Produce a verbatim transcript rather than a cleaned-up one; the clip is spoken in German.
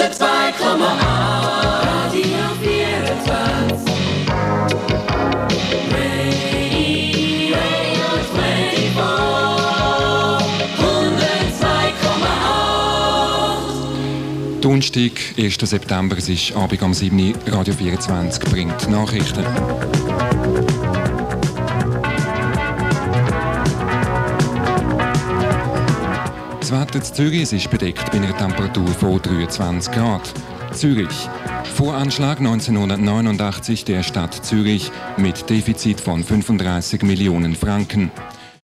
hundertzwei Komma acht Radio vierundzwanzig. Radio vierundzwanzig. hundertzwei Komma acht. Donnerstag, ersten September, es ist Abend am sieben Uhr, Radio vierundzwanzig bringt Nachrichten. Das Wetter in Zürich, es ist bedeckt bei einer Temperatur von dreiundzwanzig Grad. Zürich. Voranschlag neunzehnhundertneunundachtzig der Stadt Zürich mit Defizit von fünfunddreißig Millionen Franken.